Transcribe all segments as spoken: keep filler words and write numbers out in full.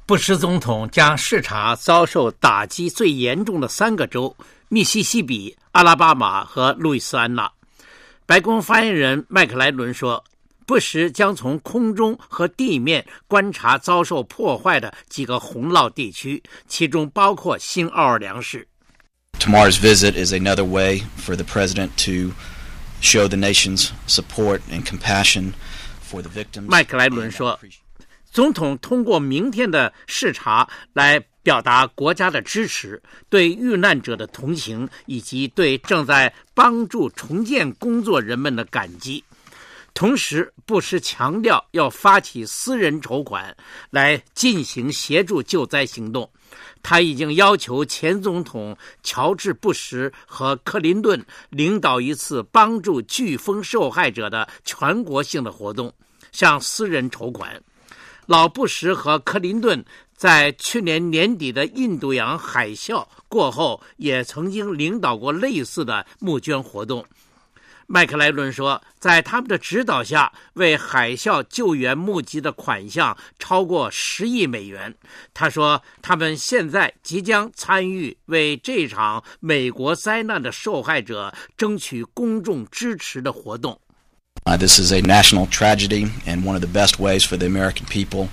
布什总统将视察遭受打击最严重的三个州：密西西比、阿拉巴马和路易斯安那。白宫发言人麦克莱伦说，布什将从空中和地面观察遭受破坏的几个洪涝地区，其中包括新奥尔良市。 Tomorrow's visit is another way for the president to show the nation's support and compassion for the victims. 麦克莱伦说，总统通过明天的视察来表达国家的支持，对遇难者的同情，以及对正在帮助重建工作人们的感激。同时，布什强调要发起私人筹款来进行协助救灾行动。他已经要求前总统乔治·布什和克林顿领导一次帮助飓风受害者的全国性的活动，向私人筹款。老布什和克林顿在去年年底的印度洋海啸过后，也曾经领导过类似的募捐活动。麦克莱伦说，在他们的指导下，为海啸救援募集的款项超过十亿美元。他说，他们现在即将参与为这场美国灾难的受害者争取公众支持的活动。 Uh, this is a national tragedy, and one of the best ways for the American people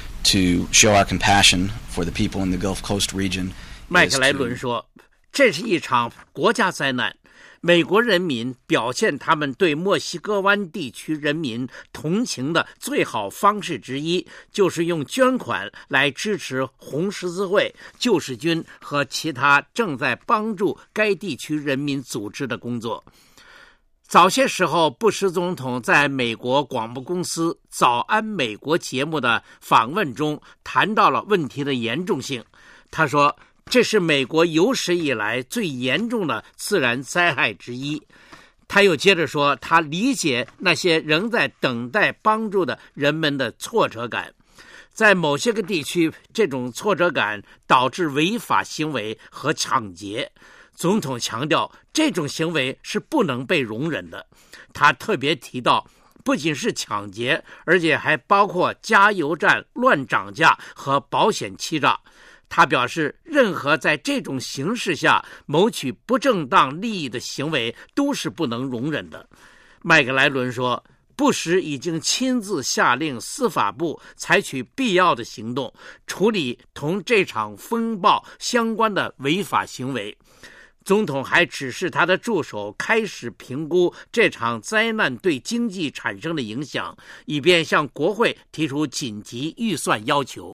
to show our compassion for the people in the Gulf Coast region. 麦克莱伦说，这是一场国家灾难。美国人民表现他们对墨西哥湾地区人民同情的最好方式之一，就是用捐款来支持红十字会、救世军和其他正在帮助该地区人民组织的工作。早些时候，布什总统在美国广播公司《早安美国》节目的访问中谈到了问题的严重性。他说，这是美国有史以来最严重的自然灾害之一。他又接着说，他理解那些仍在等待帮助的人们的挫折感。在某些个地区，这种挫折感导致违法行为和抢劫。总统强调，这种行为是不能被容忍的。他特别提到，不仅是抢劫，而且还包括加油站乱涨价和保险欺诈。他表示，任何在这种形势下谋取不正当利益的行为都是不能容忍的。麦克莱伦说，布什已经亲自下令司法部采取必要的行动，处理同这场风暴相关的违法行为。总统还指示他的助手开始评估这场灾难对经济产生的影响，以便向国会提出紧急预算要求。